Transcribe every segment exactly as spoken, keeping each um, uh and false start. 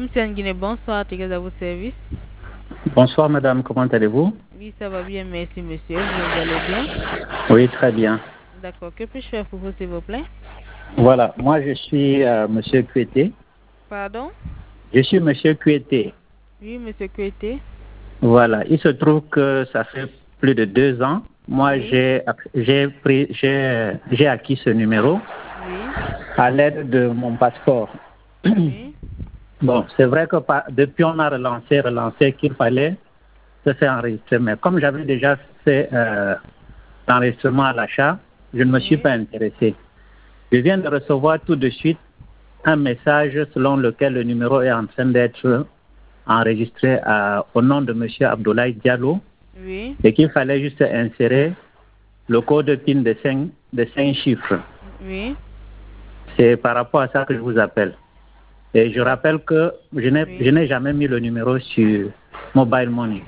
M C N Guinée, bonsoir, Tigaz à vos services. Bonsoir madame, comment allez-vous? Oui, ça va bien, merci monsieur. Vous allez bien? Oui, très bien. D'accord, que puis-je faire pour vous s'il vous plaît? Voilà, moi je suis euh, monsieur Kuete. Pardon? Je suis monsieur Kuete. Oui, monsieur Kuete. Voilà, il se trouve que ça fait plus de deux ans. Moi, Oui. j'ai j'ai pris j'ai j'ai acquis ce numéro Oui. à l'aide de mon passeport. Oui. Bon, c'est vrai que par, depuis on a relancé, relancé qu'il fallait se faire enregistrer. Mais comme j'avais déjà fait euh, l'enregistrement à l'achat, je ne me suis Oui. pas intéressé. Je viens de recevoir tout de suite un message selon lequel le numéro est en train d'être enregistré à, au nom de M. Abdoulaye Diallo Oui. et qu'il fallait juste insérer le code PIN de cinq, de cinq chiffres. Oui. C'est par rapport à ça que je vous appelle. Et je D'accord. rappelle que je n'ai, je Oui. n'ai jamais mis le numéro sur Mobile Money,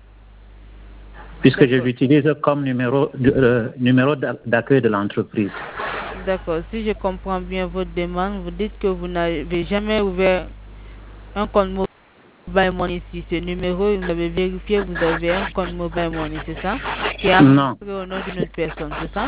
puisque je D'accord. l'utilise comme numéro, de, euh, numéro d'accueil de l'entreprise. D'accord. Si je comprends bien votre demande, vous dites que vous n'avez jamais ouvert un compte Mobile Money sur ce numéro. Vous avez vérifié, vous avez un compte Mobile Money, c'est ça? Qui est Non, enregistré au nom d'une autre personne, c'est ça?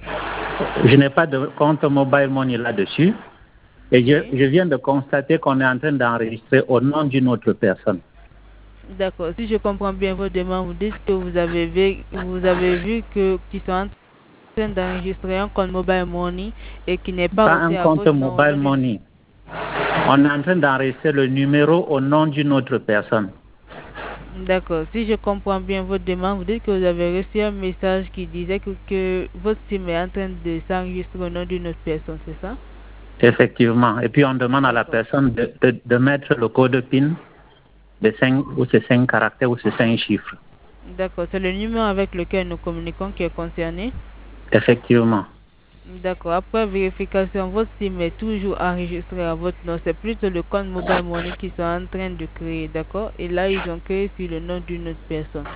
je n'ai pas de compte Mobile Money là-dessus. Et je, Oui. je viens de constater qu'on est en train d'enregistrer au nom d'une autre personne. D'accord. Si je comprends bien votre demande, vous dites que vous avez vu, vous avez vu que qu'ils sont en train d'enregistrer un compte Mobile Money et qui n'est pas Pas aussi un à compte votre nom au Mobile nom d'une... Money. On est en train d'enregistrer le numéro au nom d'une autre personne. D'accord. Si je comprends bien votre demande, vous dites que vous avez reçu un message qui disait que, que votre SIM est en train de s'enregistrer au nom d'une autre personne, c'est ça? Effectivement. Et puis on demande à la D'accord. personne de, de, de mettre le code PIN de cinq ou ces cinq caractères ou ces cinq chiffres. D'accord. C'est le numéro avec lequel nous communiquons qui est concerné? Effectivement. D'accord. Après vérification, votre SIM est toujours enregistré à votre nom. C'est plutôt le compte Mobile Money qu'ils sont en train de créer, d'accord? Et là, ils ont créé sur le nom d'une autre personne.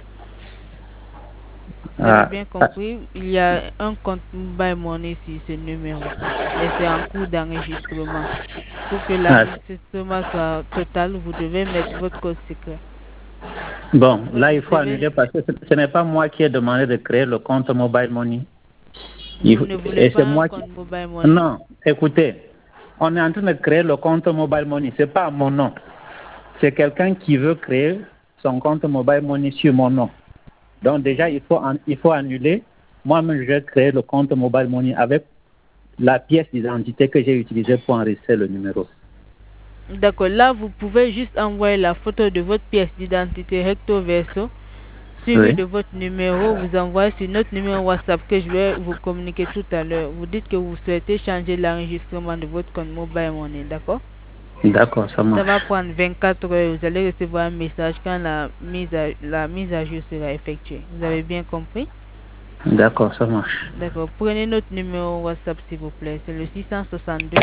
Vous avez Ah, bien ah, compris, il y a un compte Mobile Money sur ce numéro. Mais c'est en cours d'enregistrement. Pour que ah. l'enregistrement soit total, vous devez mettre votre code secret. Bon, Donc, là vous il faut devez, annuler parce que ce, ce n'est pas moi qui ai demandé de créer le compte Mobile Money. Il vous faut- ne voulez et c'est pas un moi qui... compte Mobile Money. Non, écoutez, on est en train de créer le compte Mobile Money. Ce n'est pas à mon nom. C'est quelqu'un qui veut créer son compte Mobile Money sur mon nom. Donc déjà, Oui. il faut, en- il faut annuler. Moi-même, je vais créer le compte Mobile Money avec la pièce d'identité que j'ai utilisée pour enregistrer le numéro. D'accord, là vous pouvez juste envoyer la photo de votre pièce d'identité recto verso suivi Oui. de votre numéro, vous envoyez sur notre numéro WhatsApp que je vais vous communiquer tout à l'heure. Vous dites que vous souhaitez changer l'enregistrement de votre compte Mobile Money, d'accord? D'accord, ça Ça marche. va prendre vingt-quatre heures, vous allez recevoir un message quand la mise à, la mise à jour sera effectuée. Vous avez bien compris? D'accord, ça marche. D'accord, prenez notre numéro WhatsApp s'il vous plaît, c'est le six cent soixante-deux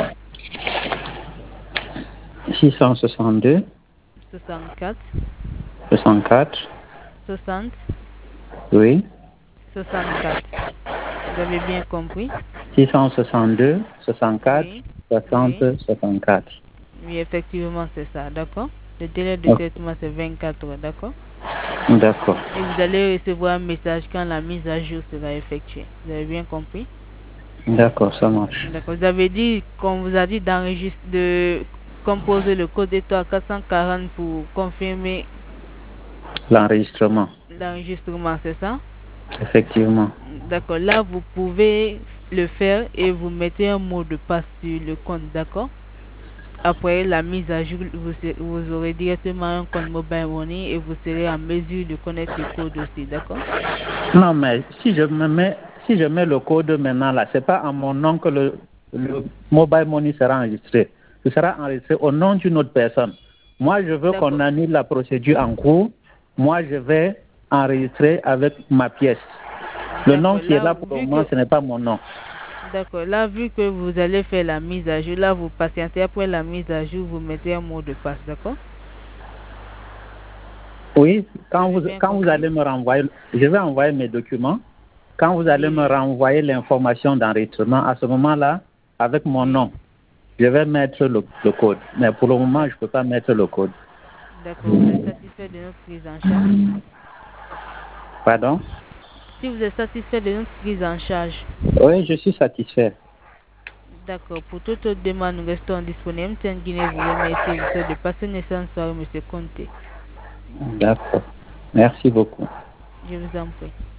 six cent soixante-deux, soixante-quatre soixante-quatre, soixante oui. soixante-quatre. Vous avez bien compris? six cent soixante-deux, soixante-quatre, Oui, soixante, oui, soixante-quatre. oui, effectivement, c'est ça, d'accord? Le délai de Oh, traitement, c'est vingt-quatre heures, d'accord? d'accord. Et vous allez recevoir un message quand la mise à jour sera effectuée. Vous avez bien compris? D'accord, ça marche. D'accord. Vous avez dit, qu'on vous a dit d'enregistrer, de composer le code étoile quatre cent quarante pour confirmer L'enregistrement. l'enregistrement, c'est ça? Effectivement. D'accord. Là, vous pouvez le faire et vous mettez un mot de passe sur le compte, d'accord? Après la mise à jour, vous, vous aurez directement un compte Mobile Money et vous serez en mesure de connaître le code aussi, d'accord? Non, mais si je me mets, si je mets le code maintenant là, c'est pas à mon nom que le, le Mobile Money sera enregistré. Ce sera enregistré au nom d'une autre personne. Moi, je veux qu'on D'accord. annule la procédure en cours. Moi, je vais enregistrer avec ma pièce. Le nom D'accord. qui est Là, là pour le vu moment, que ce n'est pas mon nom. D'accord. Là, vu que vous allez faire la mise à jour, là, vous patientez après la mise à jour, vous mettez un mot de passe, d'accord? Oui, Vous quand avez vous, bien quand vous compris? allez me renvoyer, je vais envoyer mes documents. Quand vous allez Oui, me oui. renvoyer l'information d'enregistrement, à ce moment-là, avec mon Oui. nom, je vais mettre le, le code. Mais pour le moment, je ne peux pas mettre le code. D'accord, vous êtes satisfait de notre prise en charge? Pardon? Si vous êtes satisfait de notre prise en charge. Oui, je suis satisfait. D'accord, pour toute autre demande, nous restons disponibles. M T N Guinée vous remercie et vous souhaite de passer une excellente soirée, M. Conté. D'accord. Merci beaucoup. Je vous en prie.